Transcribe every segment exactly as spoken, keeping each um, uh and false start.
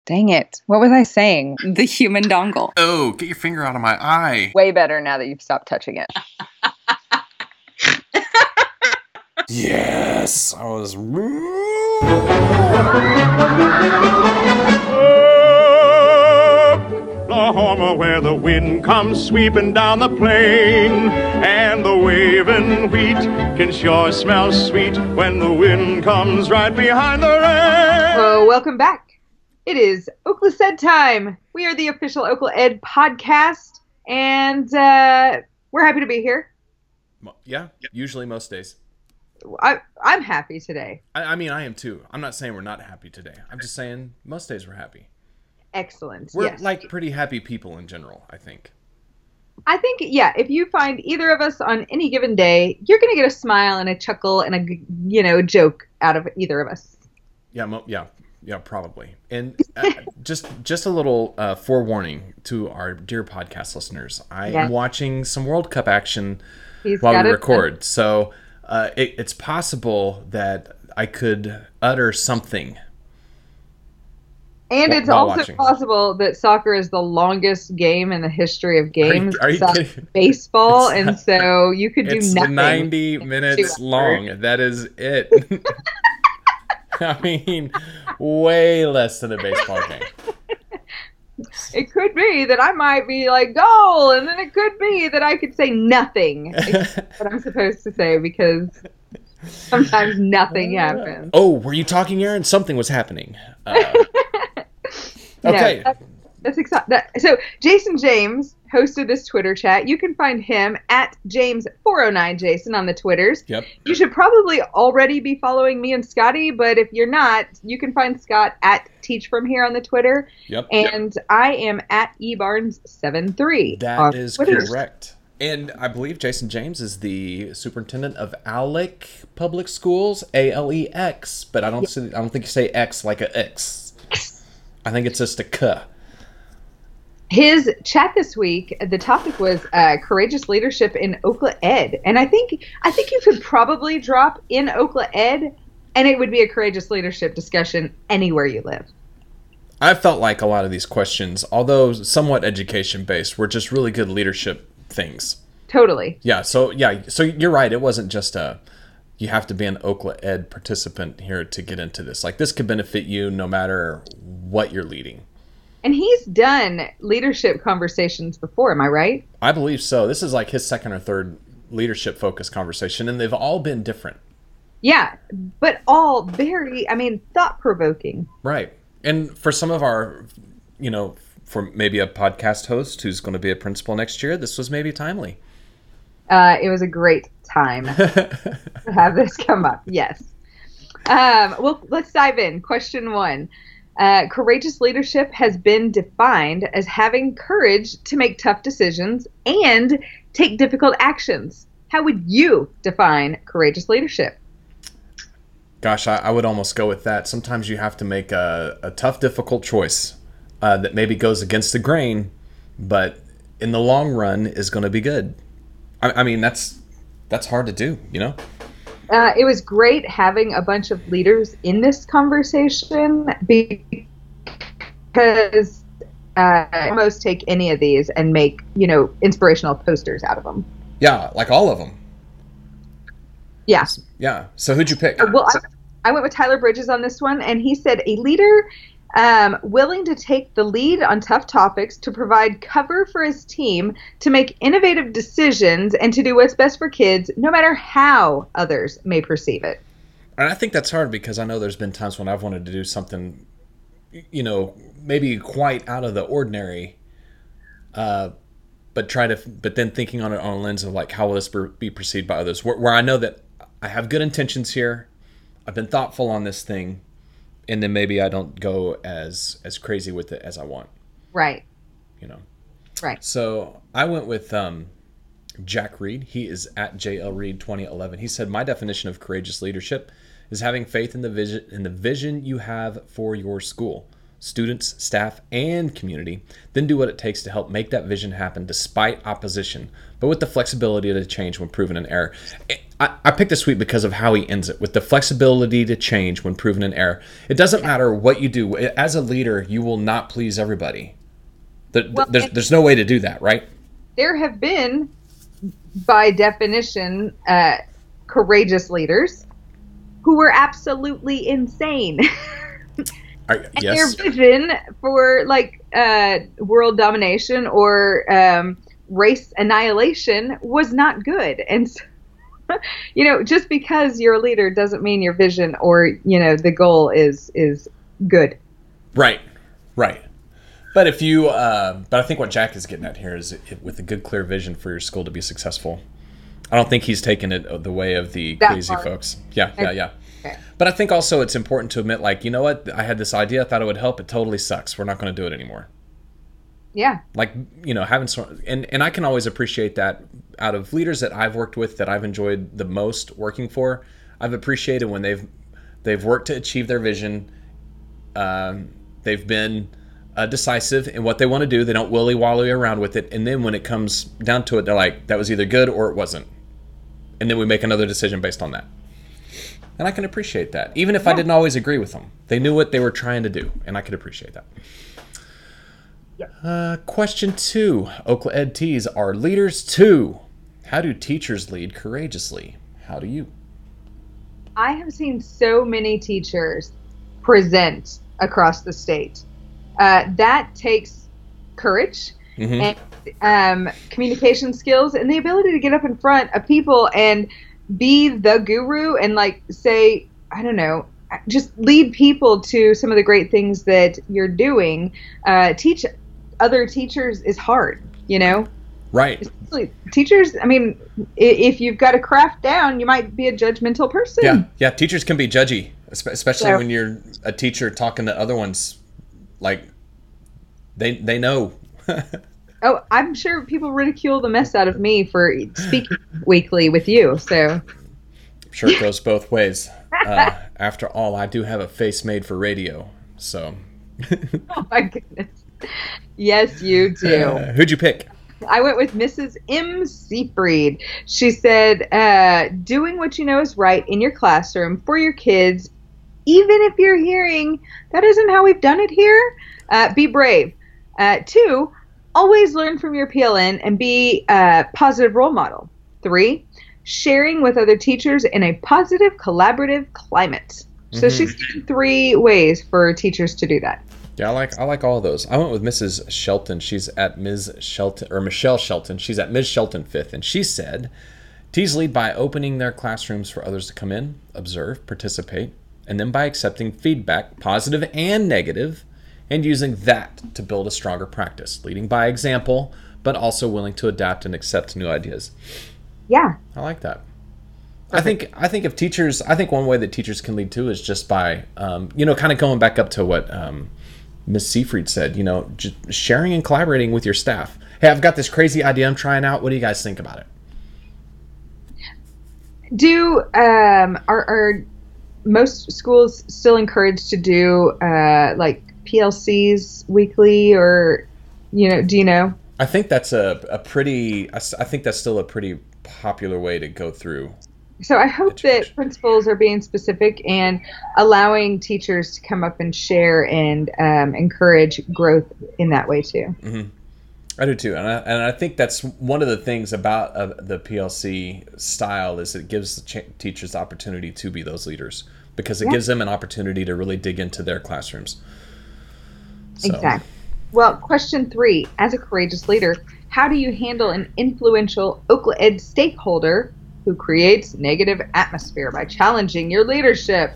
Dang it. What was I saying? The human dongle. Oh, get your finger out of my eye. Way better now that you've stopped touching it. Yes, I was... Oklahoma, where the wind comes sweeping down the plain, and the waving wheat can sure smell sweet when the wind comes right behind the rain. Well, welcome back. It is Oklahoma Ed time. We are the official Oklahoma Ed podcast, and uh, we're happy to be here. Yeah, usually most days. I, I'm happy today. I, I mean, I am too. I'm not saying we're not happy today. I'm just saying most days we're happy. Excellent. We're yes. like pretty happy people in general, I think. I think, yeah, if you find either of us on any given day, you're going to get a smile and a chuckle and a, you know, joke out of either of us. Yeah, mo- yeah, yeah, probably. And uh, just just a little uh, forewarning to our dear podcast listeners. I yes. am watching some World Cup action He's while got we it. record. So uh, it, it's possible that I could utter something. And it's while also watching. possible that soccer is the longest game in the history of games. Are you, are you besides baseball, and so you could do it's nothing. ninety minutes long. That is it. I mean, way less than a baseball game. It could be that I might be like, goal, and then it could be that I could say nothing. Except what I'm supposed to say, because sometimes nothing happens. Oh, were you talking, Aaron? Something was happening. Uh, okay. No, that's, that's exciting. That, so Jason James hosted this Twitter chat. You can find him at James four oh nine Jason on the Twitters. Yep. You should probably already be following me and Scotty, but if you're not, you can find Scott at Teach From Here on the Twitter. Yep. And yep. I am at ebarnes seventy-three. That is Twitter. Correct. And I believe Jason James is the superintendent of Alex Public Schools, A L E X, but I don't yep. say, I don't think you say X like a X. I think it's just a K. His chat this week, the topic was uh, courageous leadership in Oklahoma Ed, and I think I think you could probably drop in Oklahoma Ed, and it would be a courageous leadership discussion anywhere you live. I felt like a lot of these questions, although somewhat education based, were just really good leadership things. Totally. Yeah. So yeah. So you're right. It wasn't just a you have to be an Oklahoma Ed participant here to get into this. Like this could benefit you no matter what you're leading. And he's done leadership conversations before, am I right? I believe so. This is like his second or third leadership-focused conversation, and they've all been different. Yeah, but all very, I mean, thought-provoking. Right. And for some of our, you know, for maybe a podcast host who's going to be a principal next year, this was maybe timely. Uh, it was a great time to have this come up, yes. Um, well, let's dive in. Question one. Uh, courageous leadership has been defined as having courage to make tough decisions and take difficult actions. How would you define courageous leadership? Gosh, I, I would almost go with that. Sometimes you have to make a, a tough, difficult choice uh, that maybe goes against the grain, but in the long run is going to be good. I, I mean, that's that's hard to do, you know? Uh, it was great having a bunch of leaders in this conversation because uh, almost take any of these and make, you know, inspirational posters out of them. Yeah, like all of them. Yeah. Yeah. So who'd you pick? Uh, well, I, I went with Tyler Bridges on this one, and he said a leader um, willing to take the lead on tough topics, to provide cover for his team, to make innovative decisions, and to do what's best for kids, no matter how others may perceive it. And I think that's hard because I know there's been times when I've wanted to do something, you know, maybe quite out of the ordinary, uh, but try to, but then thinking on it on a lens of like, how will this be perceived by others? Where, where I know that I have good intentions here, I've been thoughtful on this thing, and then maybe I don't go as as crazy with it as I want. Right. You know. Right. So I went with um, Jack Reed. He is at J L Reed twenty eleven. He said, "My definition of courageous leadership is having faith in the vision in the vision you have for your school. students, staff, and community, then do what it takes to help make that vision happen despite opposition, but with the flexibility to change when proven an error. I, I picked this tweet because of how he ends it, with the flexibility to change when proven an error. It doesn't matter what you do. As a leader, you will not please everybody. The, Well, there's, there's no way to do that, right? There have been, by definition, uh, courageous leaders who were absolutely insane. Are, And yes. their vision for like uh, world domination or um, race annihilation was not good. And so, you know, just because you're a leader doesn't mean your vision or, you know, the goal is is good. Right, right. But if you, uh, but I think what Jack is getting at here is it, with a good, clear vision for your school to be successful. I don't think he's taken it the way of the That crazy part. folks. Yeah, yeah, yeah. Okay. But I think also it's important to admit, like, you know what? I had this idea. I thought it would help. It totally sucks. We're not going to do it anymore. Yeah. Like, you know, having so, and, and I can always appreciate that out of leaders that I've worked with that I've enjoyed the most working for. I've appreciated when they've, they've worked to achieve their vision. Um, they've been uh, decisive in what they want to do. They don't willy-wally around with it. And then when it comes down to it, they're like, that was either good or it wasn't. And then we make another decision based on that. And I can appreciate that. Even if I didn't always agree with them. They knew what they were trying to do. And I could appreciate that. Uh, question two. Okla Ed T's are leaders too. How do teachers lead courageously? How do you? I have seen so many teachers present across the state. Uh, that takes courage Mhm. and um, communication skills and the ability to get up in front of people and be the guru and like say, I don't know, just lead people to some of the great things that you're doing. Uh, teach other teachers is hard, you know? Right. Especially teachers, I mean, i- if you've got a craft down, you might be a judgmental person. Yeah. Yeah. Teachers can be judgy, espe- especially Yeah. when you're a teacher talking to other ones. Like, they they know. Oh, I'm sure people ridicule the mess out of me for speaking weekly with you. So, I'm sure it goes both ways. Uh, after all, I do have a face made for radio. So, oh my goodness. Yes, you do. uh, who'd you pick? I went with Missus M. Seafried. She said, uh, doing what you know is right in your classroom for your kids, even if you're hearing, that isn't how we've done it here, uh, be brave. Uh, two, always learn from your P L N and be a positive role model. Three, sharing with other teachers in a positive, collaborative climate. So Mhm. she's given three ways for teachers to do that. Yeah, I like I like all of those. I went with Missus Shelton. She's at Miz Shelton or Michelle Shelton. She's at Miz Shelton fifth, and she said, "Teams lead by opening their classrooms for others to come in, observe, participate, and then by accepting feedback, positive and negative, and using that to build a stronger practice. Leading by example, but also willing to adapt and accept new ideas." Yeah. I like that. I think I think if teachers, I think one way that teachers can lead too is just by, um, you know, kind of going back up to what um, Miz Seafried said, you know, just sharing and collaborating with your staff. Hey, I've got this crazy idea I'm trying out. What do you guys think about it? Do um, are, are most schools still encouraged to do uh, like P L Cs weekly, or you know? Do you know? I think that's a, a pretty, I s- I think that's still a pretty popular way to go through. So I hope Education. that principals are being specific and allowing teachers to come up and share and um, encourage growth in that way too. I do too, and I, and I think that's one of the things about uh, the P L C style is it gives the ch- teachers the opportunity to be those leaders because it Yeah. gives them an opportunity to really dig into their classrooms. So, Exactly. Well, question three: as a courageous leader, how do you handle an influential Okla Ed stakeholder who creates negative atmosphere by challenging your leadership?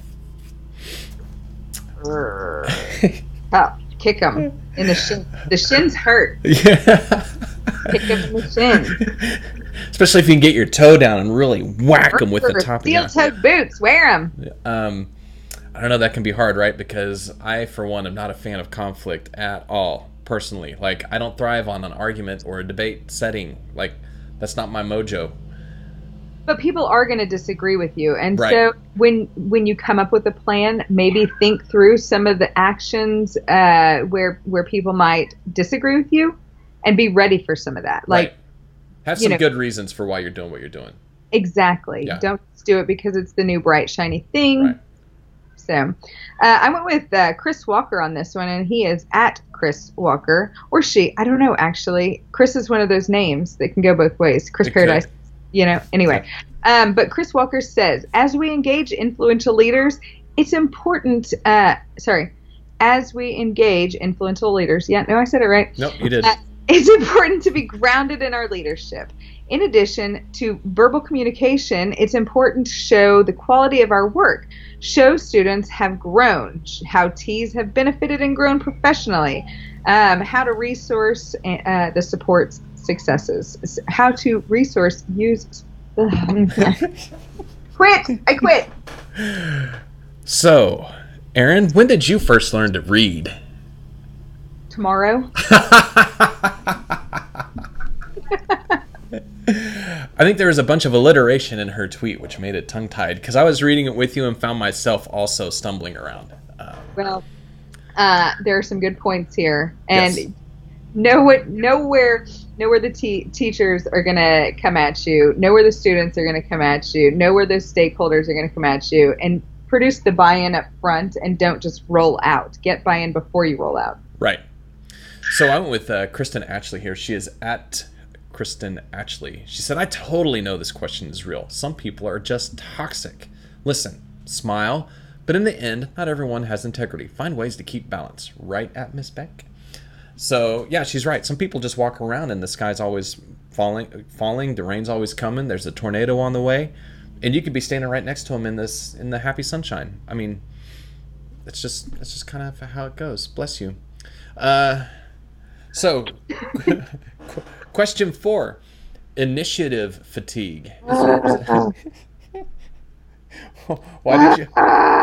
Urgh. Oh, kick him in the shin. The shins hurt. Yeah. Kick him in the shin. Especially if you can get your toe down and really whack them with the top of your Steel-toed boots. Wear them. Um, I don't know. That can be hard, right? Because I, for one, am not a fan of conflict at all. Personally, like I don't thrive on an argument or a debate setting. Like that's not my mojo. But people are going to disagree with you. And Right. so when when you come up with a plan, maybe think through some of the actions uh, where where people might disagree with you and be ready for some of that. Like, right. Have you some know- good reasons for why you're doing what you're doing. exactly. Yeah. Don't just do it because it's the new bright, shiny thing. Right. So uh, I went with uh, Chris Walker on this one, and he is at Chris Walker. Or she. I don't know, actually. Chris is one of those names that can go both ways. Chris It could. Paradise. You know, anyway. Um, but Chris Walker says, as we engage influential leaders, it's important, uh, sorry, as we engage influential leaders. Yeah, no, I said it right. Nope, you did. Uh, it's important to be grounded in our leadership. In addition to verbal communication, it's important to show the quality of our work, show students have grown, how T's have benefited and grown professionally, um, how to resource uh, the support's successes, how to resource use. Quit! I quit! So, Aaron, when did you first learn to read? Tomorrow. I think there was a bunch of alliteration in her tweet, which made it tongue-tied, because I was reading it with you and found myself also stumbling around. Um, Well, uh, there are some good points here, and Yes. know what, know where, know where the te- teachers are going to come at you, know where the students are going to come at you, know where those stakeholders are going to come at you, and produce the buy-in up front, and don't just roll out. Get buy-in before you roll out. right. So I went with uh, Kristen Ashley here. She is at Kristen Ashley. She said, I totally know this question is real. Some people are just toxic. Listen, smile, but in the end, not everyone has integrity. Find ways to keep balance. Right at Miss Beck? So, yeah, she's right. Some people just walk around and the sky's always falling, falling. The rain's always coming. There's a tornado on the way. And you could be standing right next to them in this in the happy sunshine. I mean, that's just that's just kind of how it goes. Bless you. Uh, so, question four, initiative fatigue. Why did you?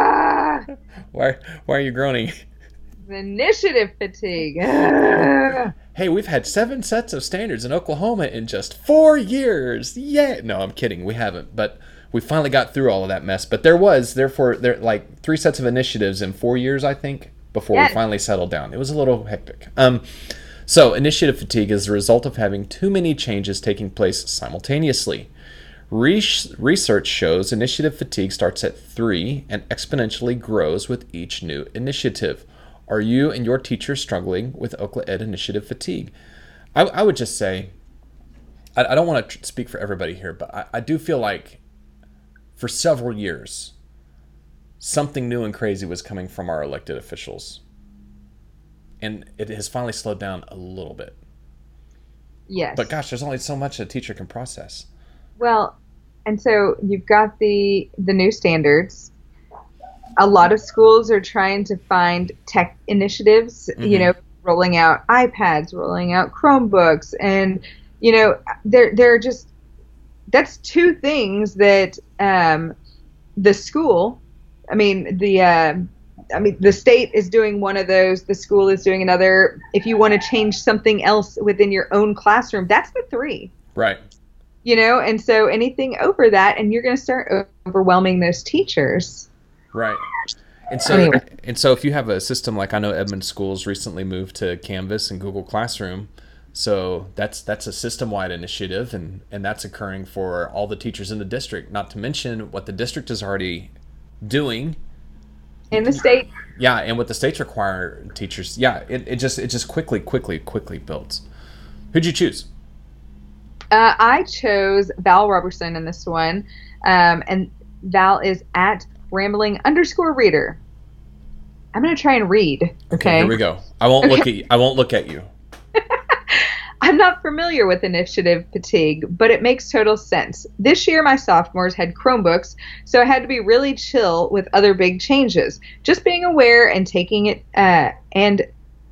Why why are you groaning? Initiative fatigue. Hey, we've had seven sets of standards in Oklahoma in just four years. Yeah. No, I'm kidding. We haven't, but we finally got through all of that mess. But there was, therefore, there like three sets of initiatives in four years, I think, before Yes. we finally settled down. It was a little hectic. Um, so initiative fatigue is the result of having too many changes taking place simultaneously. Re- research shows initiative fatigue starts at three and exponentially grows with each new initiative. Are you and your teacher struggling with Okla Ed initiative fatigue? I, I would just say, I, I don't want to tr- speak for everybody here, but I, I do feel like for several years, something new and crazy was coming from our elected officials. And it has finally slowed down a little bit. Yes. But gosh, there's only so much a teacher can process. Well, and so you've got the the new standards. A lot of schools are trying to find tech initiatives, you know, rolling out iPads, rolling out Chromebooks, and you know, they're they're just that's two things that um, the school, I mean the uh, I mean the state is doing one of those, the school is doing another. If you want to change something else within your own classroom, that's the three. Right. You know, and so anything over that, and you're going to start overwhelming those teachers. Right. And so, Anyway. and so if you have a system like I know Edmond Schools recently moved to Canvas and Google Classroom, so that's that's a system-wide initiative, and, and that's occurring for all the teachers in the district, not to mention what the district is already doing. In the state, Yeah, and what the states require teachers. Yeah, it, it just it just quickly, quickly, quickly builds. Who'd you choose? uh, I chose Val Robertson in this one, um, and Val is at rambling underscore reader. I'm going to try and read. Okay. Here we go. I won't look at you. I won't look at you. I'm not familiar with initiative fatigue, but it makes total sense. This year, my sophomores had Chromebooks, so I had to be really chill with other big changes. Just being aware and taking it, uh, and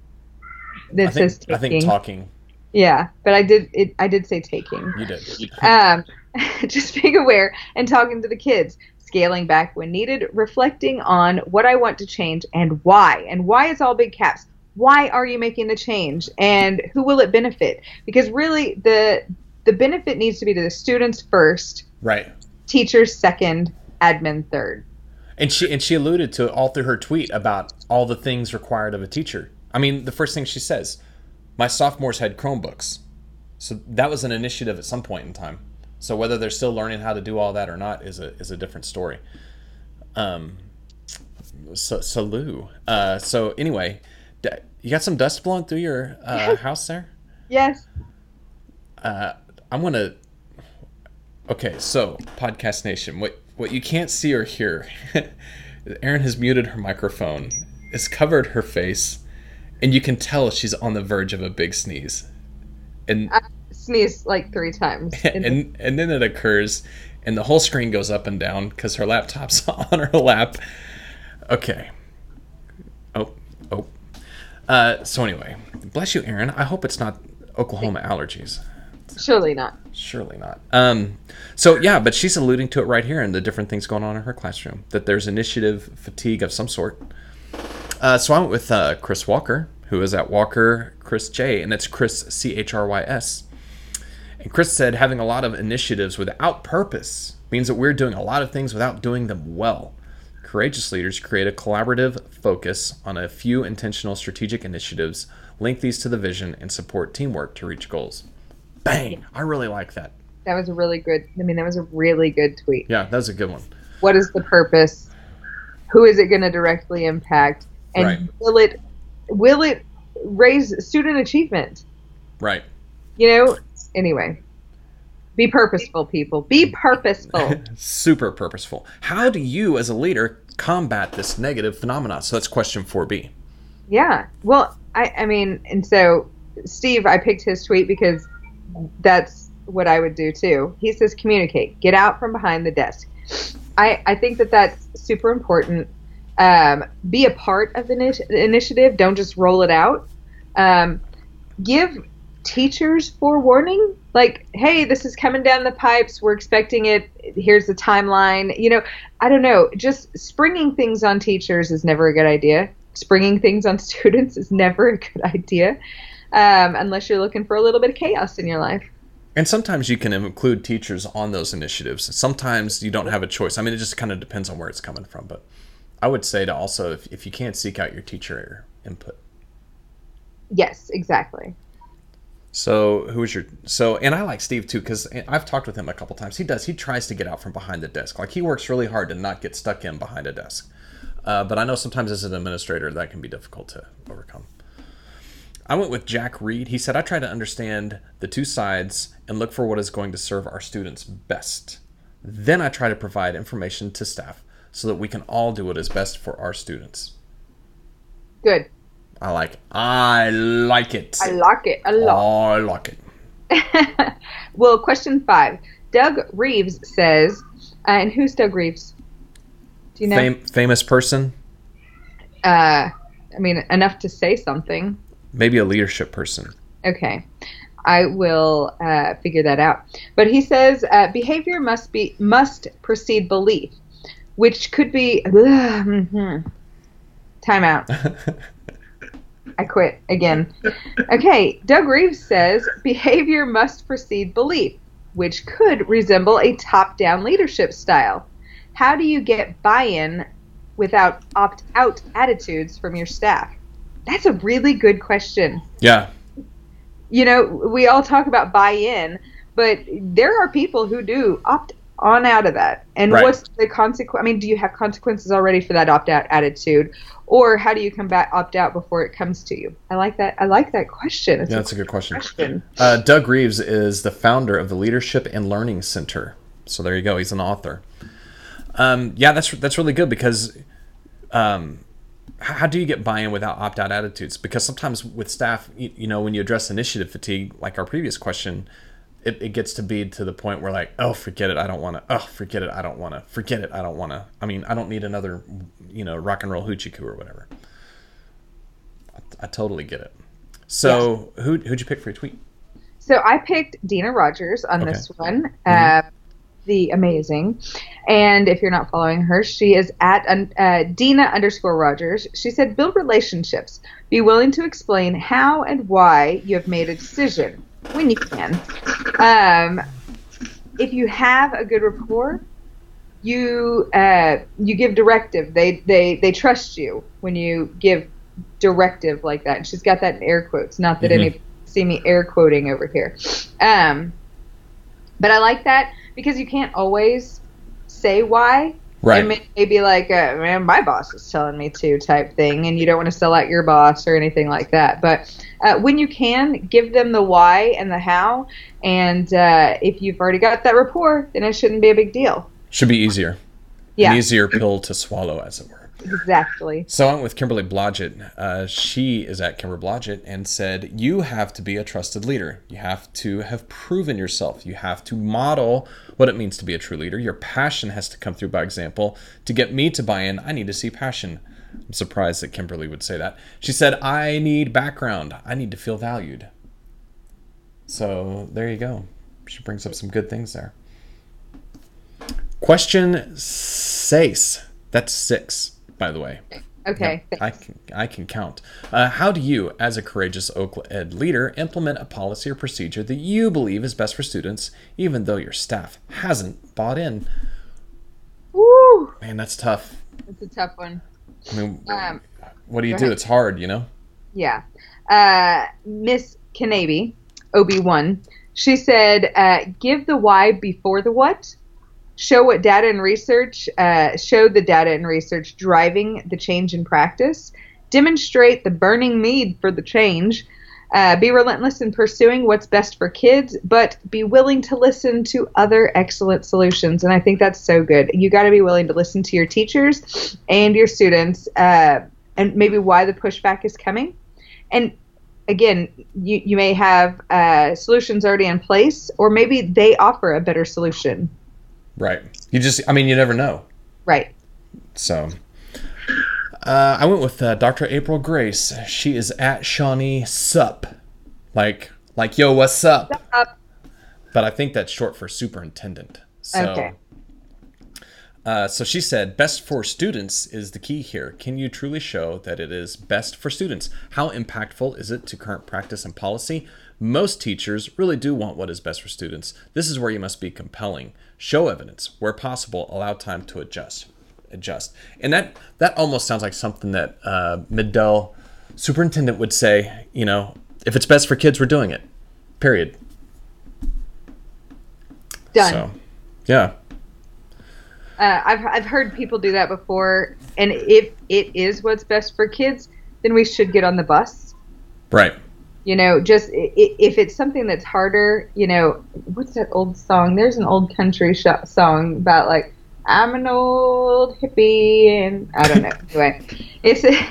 I it says think, taking. I think talking. Yeah, but I did it. I did say taking. You did. Um, just being aware and talking to the kids, scaling back when needed, reflecting on what I want to change and why. And why is all big caps. Why are you making the change, and who will it benefit? Because really, the the benefit needs to be to the students first, Right. Teachers second, admin third. And she and she alluded to it all through her tweet about all the things required of a teacher. I mean, the first thing she says, my sophomores had Chromebooks. So that was an initiative at some point in time. So whether they're still learning how to do all that or not is a is a different story. Um, so, so Lou. Uh, so anyway, you got some dust blowing through your uh, house there? Yes. Uh, I'm gonna. Okay, so Podcast Nation, what what you can't see or hear, Erin has muted her microphone, has covered her face, and you can tell she's on the verge of a big sneeze. And I sneezed like three times. and and then it occurs, and the whole screen goes up and down because her laptop's on her lap. Okay. Oh, oh. Uh, so anyway, bless you, Erin. I hope it's not Oklahoma allergies. Surely not. Surely not. Um, so yeah, but she's alluding to it right here in the different things going on in her classroom, that there's initiative fatigue of some sort. Uh, so I went with uh, Chris Walker, who is at Walker Chris J, and it's Chris C H R Y S. And Chris said, having a lot of initiatives without purpose means that we're doing a lot of things without doing them well. Courageous leaders create a collaborative focus on a few intentional strategic initiatives, link these to the vision, and support teamwork to reach goals. Bang! I really like that. That was a really good, I mean, that was a really good tweet. Yeah, that was a good one. What is the purpose? Who is it going to directly impact? And Right. will it will it raise student achievement? Right. You know, anyway. Be purposeful, people. Be purposeful. Super purposeful. How do you, as a leader, combat this negative phenomenon? So that's question four B. Yeah. Well, I, I mean, and so Steve, I picked his tweet because that's what I would do too. He says, communicate. Get out from behind the desk. I, I think that that's super important. Um, be a part of the initi- initiative. Don't just roll it out. Um, give teachers forewarning. Like, hey, this is coming down the pipes. We're expecting it. Here's the timeline. You know, I don't know. Just springing things on teachers is never a good idea. Springing things on students is never a good idea, um, unless you're looking for a little bit of chaos in your life. And sometimes you can include teachers on those initiatives. Sometimes you don't have a choice. I mean, it just kind of depends on where it's coming from. But I would say to also, if, if you can't seek out your teacher input. Yes, exactly. So who is your so and I like Steve too, because I've talked with him a couple times. He does he tries to get out from behind the desk. Like, he works really hard to not get stuck in behind a desk. Uh, but I know sometimes as an administrator that can be difficult to overcome. I went with Jack Reed. He said, I try to understand the two sides and look for what is going to serve our students best. Then I try to provide information to staff so that we can all do what is best for our students. Good. I like it. I like it. I like it a lot. I like it. Well, question five. Doug Reeves says, uh, and who's Doug Reeves? Do you know? Fam- famous person? Uh, I mean, enough to say something. Maybe a leadership person. Okay. I will uh, figure that out. But he says uh, behavior must be must precede belief, which could be uh, mm-hmm. Time out. I quit again. Okay, Doug Reeves says behavior must precede belief, which could resemble a top-down leadership style. How do you get buy-in without opt-out attitudes from your staff? That's a really good question. Yeah. You know, we all talk about buy-in, but there are people who do opt on out of that. And Right. what's the consequence? I mean, do you have consequences already for that opt-out attitude? Or how do you come back opt-out before it comes to you? I like that. I like that question. It's Yeah, that's a good question. question. Uh, Doug Reeves is the founder of the Leadership and Learning Center. So there you go. He's an author. Um, yeah, that's that's really good because um, how do you get buy-in without opt-out attitudes? Because sometimes with staff, you, you know, when you address initiative fatigue, like our previous question, it, it gets to be to the point where like, oh, forget it, I don't want to. Oh, forget it, I don't want to. Forget it, I don't want to. I mean, I don't need another, you know, rock and roll hoochie coo or whatever. I, I totally get it. So yeah. who who'd you pick for your tweet? So I picked Dina Rogers on Okay. this one. Mm-hmm. Uh, the amazing. And if you're not following her, she is at uh, Dina underscore Rogers. She said, build relationships. Be willing to explain how and why you have made a decision when you can. Um, if you have a good rapport, you uh, you give directive. They they they trust you when you give directive like that. And she's got that in air quotes. Not that mm-hmm. any see me air quoting over here. Um, but I like that because you can't always say why. Right. It may, may be like, uh, man, my boss is telling me to type thing, and you don't want to sell out your boss or anything like that. But uh, when you can, give them the why and the how. And uh, if you've already got that rapport, then it shouldn't be a big deal. Should be easier. Yeah. An easier pill to swallow, as it were. Exactly. So I went with Kimberly Blodgett. Uh, she is at Kimber Blodgett and said, you have to be a trusted leader. You have to have proven yourself. You have to model what it means to be a true leader. Your passion has to come through by example. To get me to buy in, I need to see passion. I'm surprised that Kimberly would say that. She said, I need background. I need to feel valued. So there you go. She brings up some good things there. Question six. That's six, by the way. Okay. Yep, I can I can count. Uh, how do you, as a courageous Oak Ed leader, implement a policy or procedure that you believe is best for students, even though your staff hasn't bought in? Woo! Man, that's tough. It's a tough one. I mean, Um, what do you go do? ahead. It's hard, you know? Yeah. Uh, Miss Kanabe, O B one, she said, uh, give the why before the what. Show what data and research, uh, show the data and research driving the change in practice. Demonstrate the burning need for the change. Uh, be relentless in pursuing what's best for kids, but be willing to listen to other excellent solutions. And I think that's so good. You got to be willing to listen to your teachers and your students, uh, and maybe why the pushback is coming. And again, you, you may have uh, solutions already in place, or maybe they offer a better solution. Right. You just, I mean, you never know. Right. So, uh, I went with uh, Doctor April Grace. She is at Shawnee Sup. Like, like, yo, what's up? Up. But I think that's short for superintendent. So, Okay. Uh, so she said, best for students is the key here. Can you truly show that it is best for students? How impactful is it to current practice and policy? Most teachers really do want what is best for students. This is where you must be compelling. Show evidence. Where possible, allow time to adjust. Adjust. And that, that almost sounds like something that uh, Middle superintendent would say, you know, if it's best for kids, we're doing it. Period. Done. So, yeah. Uh, I've I've heard people do that before, and if it is what's best for kids, then we should get on the bus. Right. You know, just i- i- if it's something that's harder, you know, what's that old song? There's an old country sh- song about like I'm an old hippie, and I don't know. Anyway, it's a,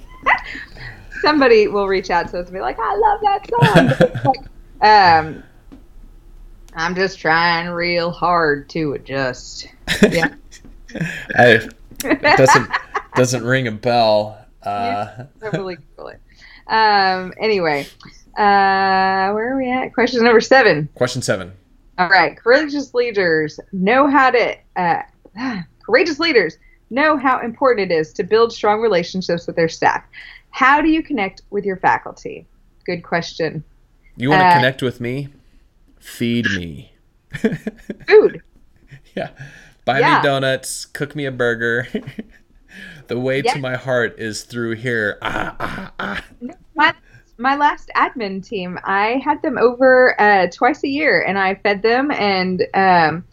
somebody will reach out to us and be like, I love that song. Like, um, I'm just trying real hard to adjust. Yeah. I, it doesn't doesn't ring a bell. Uh, Yeah, totally Google it. Um. Anyway, uh, where are we at? Question number seven. question seven. All right. Courageous leaders know how to. Uh, courageous leaders know how important it is to build strong relationships with their staff. How do you connect with your faculty? Good question. You want to Uh, connect with me? Feed me. Food. Yeah. Buy Yeah. me donuts. Cook me a burger. The way Yeah. to my heart is through here. Ah, ah, ah. My, my last admin team, I had them over uh, twice a year, and I fed them and um,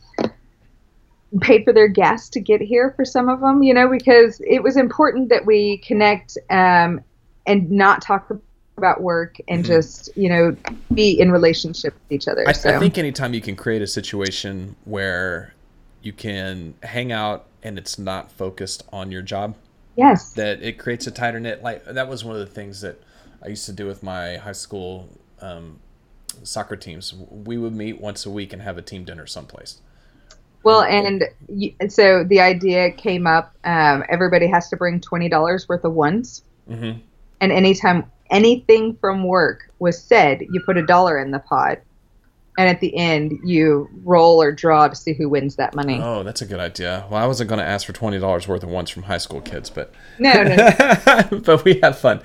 paid for their gas to get here for some of them, you know, because it was important that we connect um, and not talk about work and Mm-hmm. just, you know, be in relationship with each other. I, so. I think anytime you can create a situation where you can hang out and it's not focused on your job, Yes. that it creates a tighter knit. Like that was one of the things that I used to do with my high school um, soccer teams. We would meet once a week and have a team dinner someplace. Well, and you, so the idea came up, um, everybody has to bring twenty dollars worth of ones. Mm-hmm. And anytime anything from work was said, you put a dollar in the pot. And at the end, you roll or draw to see who wins that money. Oh, that's a good idea. Well, I wasn't going to ask for twenty dollars worth of ones from high school kids, but No, no, no. but we had fun.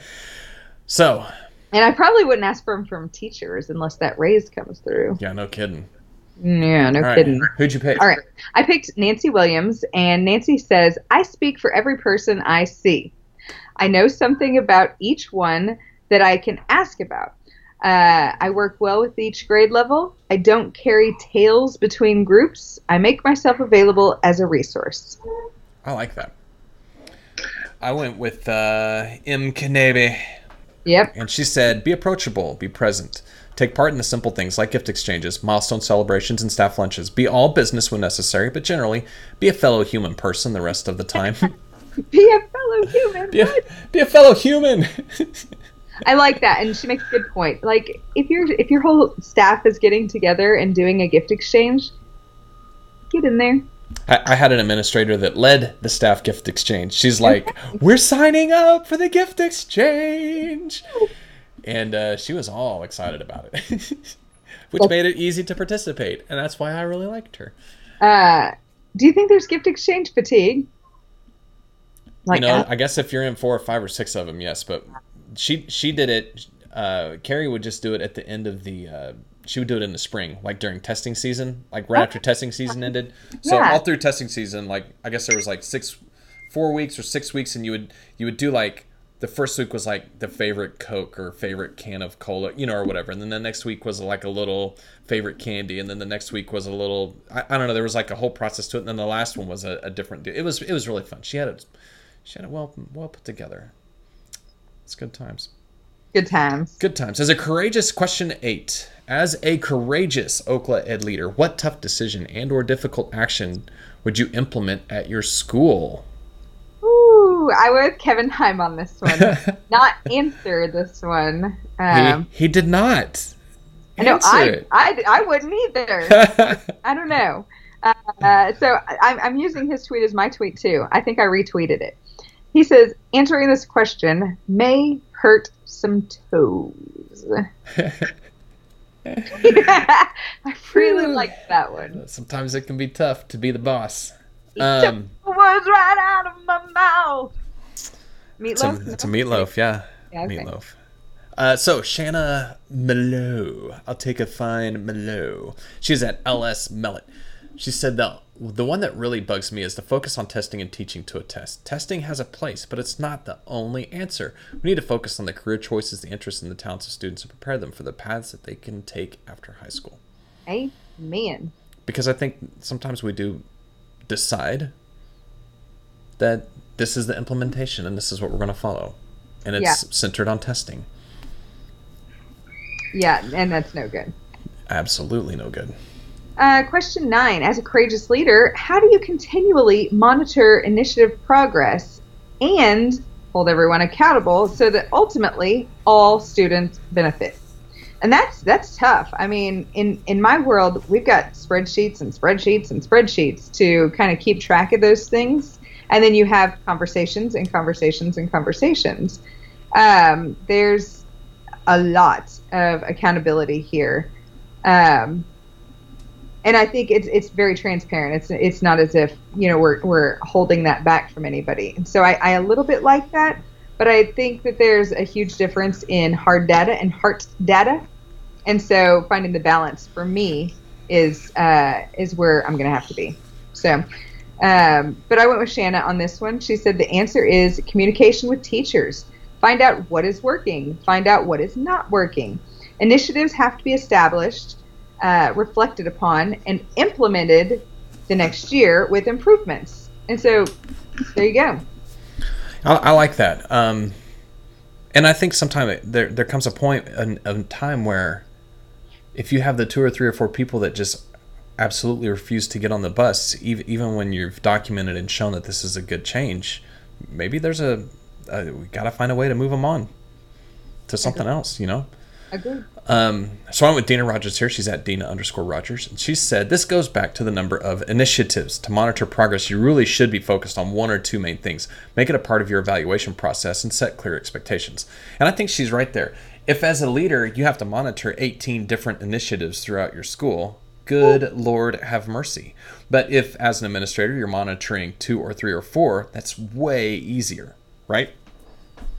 So, And I probably wouldn't ask for them from teachers unless that raise comes through. yeah, no kidding. Yeah, no All right. kidding. Who'd you pick? All right. I picked Nancy Williams, and Nancy says, I speak for every person I see. I know something about each one that I can ask about. Uh, I work well with each grade level. I don't carry tails between groups. I make myself available as a resource. I like that. I went with uh, M. Knabe. Yep. And she said, be approachable, be present. Take part in the simple things like gift exchanges, milestone celebrations, and staff lunches. Be all business when necessary, but generally, be a fellow human person the rest of the time. Be a fellow human. be, a, be a fellow human. I like that, and she makes a good point. Like, if your if your whole staff is getting together and doing a gift exchange, get in there. I, I had an administrator that led the staff gift exchange. She's like, we're signing up for the gift exchange. And uh, she was all excited about it, which made it easy to participate. And that's why I really liked her. Uh, do you think there's gift exchange fatigue? Like, you know, uh, I guess if you're in four or five or six of them, yes. But she she did it. Uh, Carrie would just do it at the end of the. Uh, she would do it in the spring, like during testing season, like right after testing season ended. So Yeah. all through testing season, like I guess there was like six, four weeks or six weeks, and you would you would do like the first week was like the favorite Coke or favorite can of cola, you know, or whatever, and then the next week was like a little favorite candy, and then the next week was a little I, I don't know. There was like a whole process to it, and then the last one was a, a different deal. It was it was really fun. She had it she had it well well put together. It's good times. good times. Good times. As a courageous question eight, as a courageous Okla Ed leader, what tough decision and or difficult action would you implement at your school? Ooh, I went with Kevin Heim on this one. Not answer this one. Um, he, he did not. I know answer I, it. I, I wouldn't either. I don't know. Uh, so I'm, I'm using his tweet as my tweet too. I think I retweeted it. He says, answering this question may hurt some toes. I really like that one. Sometimes it can be tough to be the boss. He took Um, the words right out of my mouth. it's, a, Meatloaf? it's a meatloaf, yeah. Yeah, okay. Meatloaf. Uh, so, Shanna Mallow. I'll take a fine Mallow. She's at L S Mellet. She said the, the one that really bugs me is the focus on testing and teaching to a test. Testing has a place, but it's not the only answer. We need to focus on the career choices, the interests, and the talents of students and prepare them for the paths that they can take after high school. Amen. Because I think sometimes we do decide that this is the implementation and this is what we're going to follow. And it's Yeah. centered on testing. Yeah, and that's no good. Absolutely no good. Uh, question nine. As a courageous leader, how do you continually monitor initiative progress and hold everyone accountable so that ultimately all students benefit? And that's that's tough. I mean, in, in my world, we've got spreadsheets and spreadsheets and spreadsheets to kind of keep track of those things. And then you have conversations and conversations and conversations. Um, there's a lot of accountability here. Um, and I think it's it's very transparent. It's it's not as if, you know, we're we're holding that back from anybody. And so I, I a little bit like that, but I think that there's a huge difference in hard data and heart data. And so finding the balance for me is uh, is where I'm going to have to be. So, um, but I went with Shanna on this one. She said the answer is communication with teachers. Find out what is working. Find out what is not working. Initiatives have to be established, uh, reflected upon, and implemented the next year with improvements. And so there you go. I, I like that. Um, and I think sometimes there there comes a point in, in time where if you have the two or three or four people that just absolutely refuse to get on the bus, even, even when you've documented and shown that this is a good change, maybe there's a, a we got to find a way to move them on to something else, you know? Agreed. Um, so I'm with Dina Rogers here. She's at Dina underscore Rogers. And she said, this goes back to the number of initiatives. To monitor progress, you really should be focused on one or two main things. Make it a part of your evaluation process and set clear expectations. And I think she's right there. If as a leader, you have to monitor eighteen different initiatives throughout your school, good Lord have mercy. But if as an administrator, you're monitoring two or three or four, that's way easier, right?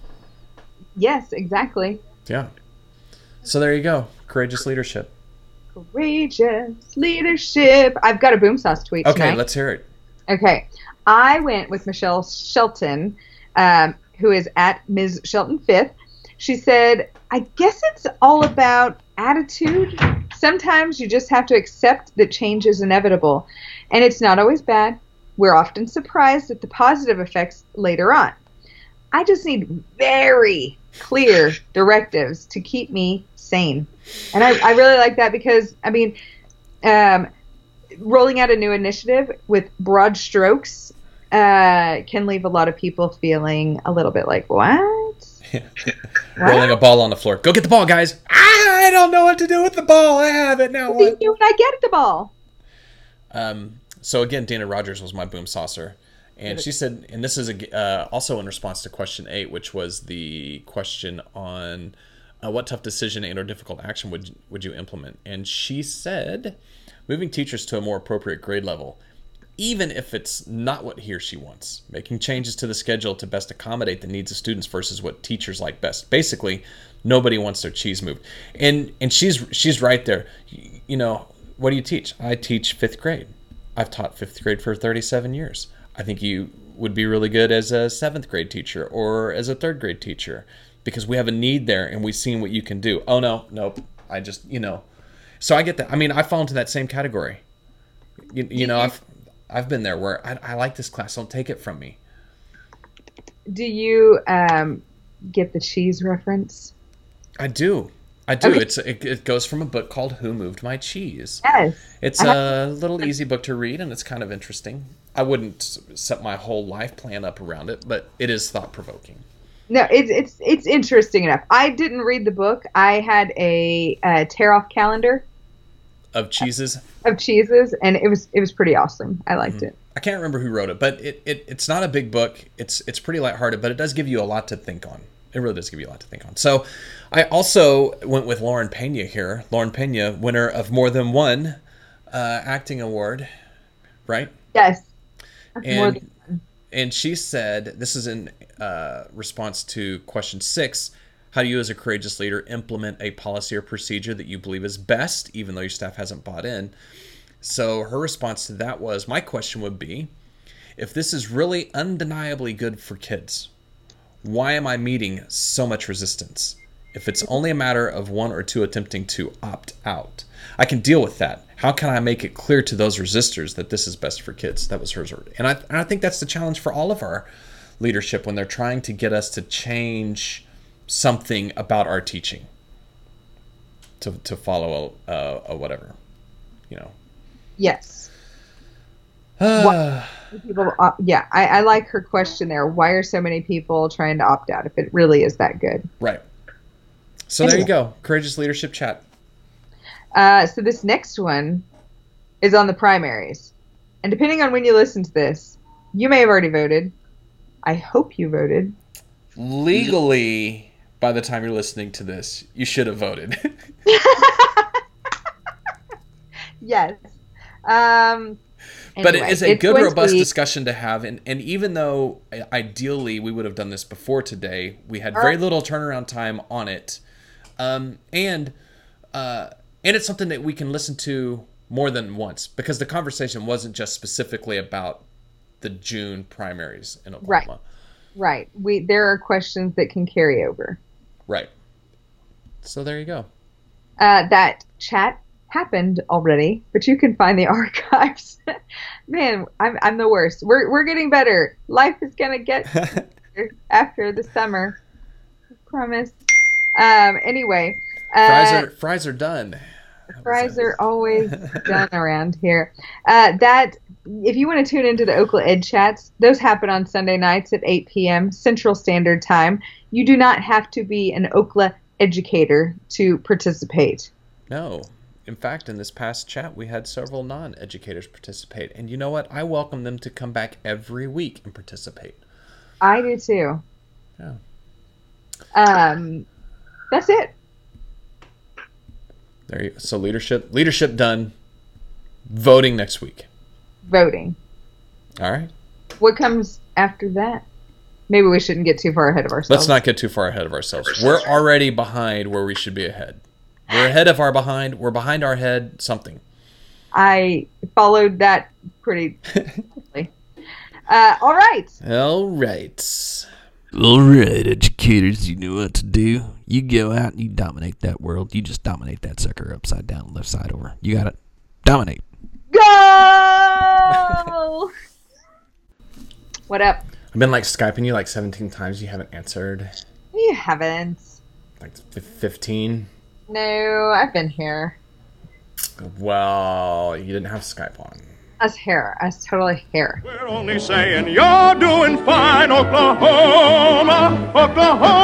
Yes, exactly. Yeah. So there you go. Courageous leadership. Courageous leadership. I've got a boom sauce tweet Okay, tonight. let's hear it. Okay. I went with Michelle Shelton, um, who is at Miz Shelton Fifth. She said, I guess it's all about attitude. Sometimes you just have to accept that change is inevitable. And it's not always bad. We're often surprised at the positive effects later on. I just need very clear directives to keep me sane. And I, I really like that because, I mean, um, rolling out a new initiative with broad strokes uh, can leave a lot of people feeling a little bit like, what? Rolling a ball on the floor. Go get the ball, guys. I don't know what to do with the ball. I have it now. What do you do when I get the ball? Um, so again, Dana Rogers was my boom saucer. And she said, and this is a, uh, also in response to question eight, which was the question on uh, what tough decision and or difficult action would would you implement? And she said, moving teachers to a more appropriate grade level, even if it's not what he or she wants, making changes to the schedule to best accommodate the needs of students versus what teachers like best. Basically, nobody wants their cheese moved. And and she's she's right there. You know, what do you teach? I teach fifth grade. I've taught fifth grade for thirty-seven years. I think you would be really good as a seventh grade teacher or as a third grade teacher because we have a need there and we've seen what you can do. Oh, no, nope. I just, you know. So I get that. I mean, I fall into that same category. You, you know, I've I've been there where I, I like this class. Don't take it from me. Do you um, get the cheese reference? I do. I do. Okay. It's it, it goes from a book called Who Moved My Cheese? Yes. It's a little easy book to read, and it's kind of interesting. I wouldn't set my whole life plan up around it, but it is thought-provoking. No, it's it's it's interesting enough. I didn't read the book. I had a, a tear-off calendar Of cheeses? of cheeses, and it was it was pretty awesome. I liked Mm-hmm. it. I can't remember who wrote it, but it, it it's not a big book. It's it's pretty lighthearted, but it does give you a lot to think on. It really does give you a lot to think on. So I also went with Lauren Pena here. Lauren Pena, winner of more than one uh, acting award, right? Yes. More And than- and she said, this is in uh, response to question six, how do you as a courageous leader implement a policy or procedure that you believe is best, even though your staff hasn't bought in? So her response to that was, my question would be, if this is really undeniably good for kids, why am I meeting so much resistance? If it's only a matter of one or two attempting to opt out, I can deal with that. How can I make it clear to those resistors that this is best for kids? That was hers. And I, and I think that's the challenge for all of our leadership when they're trying to get us to change something about our teaching to, to follow a, a, a whatever, you know. Yes. Why- people, opt- yeah, I, I like her question there. Why are so many people trying to opt out if it really is that good? Right. So there you go. Courageous Leadership Chat. Uh, so this next one is on the primaries. And depending on when you listen to this, you may have already voted. I hope you voted. Legally, by the time you're listening to this, you should have voted. Yes. Um, But anyway, it is a it's good, going to robust be- discussion to have. And, and even though uh, ideally we would have done this before today, we had very little turnaround time on it. Um, and uh, and it's something that we can listen to more than once because the conversation wasn't just specifically about the June primaries in Oklahoma. Right. We there are questions that can carry over. Right. So there you go. Uh, that chat happened already, but you can find the archives. Man, I'm I'm the worst. We're we're getting better. Life is gonna get better after the summer. I promise. Um. Anyway. Uh, Fries are fries are done. Fries are always done around here. Uh, that if you want to tune into the Okla Ed chats, those happen on Sunday nights at eight p.m. Central Standard Time. You do not have to be an Okla educator to participate. No. In fact, in this past chat, we had several non-educators participate. And you know what? I welcome them to come back every week and participate. I do too. Yeah. Um, that's it. There you go. So leadership, leadership done. Voting next week. Voting. All right. What comes after that? Maybe we shouldn't get too far ahead of ourselves. Let's not get too far ahead of ourselves. We're already behind where we should be ahead. We're ahead of our behind. We're behind our head. Something. I followed that pretty closely. Uh, all right. All right. All right, educators, you know what to do. You go out and you dominate that world. You just dominate that sucker upside down, left side over. You got it. Dominate. Go! What up? I've been like Skyping you like seventeen times. You haven't answered. You haven't. Like fifteen. No, I've been here. Well, you didn't have Skype on. I was here. I was totally here. We're only saying you're doing fine, Oklahoma, Oklahoma.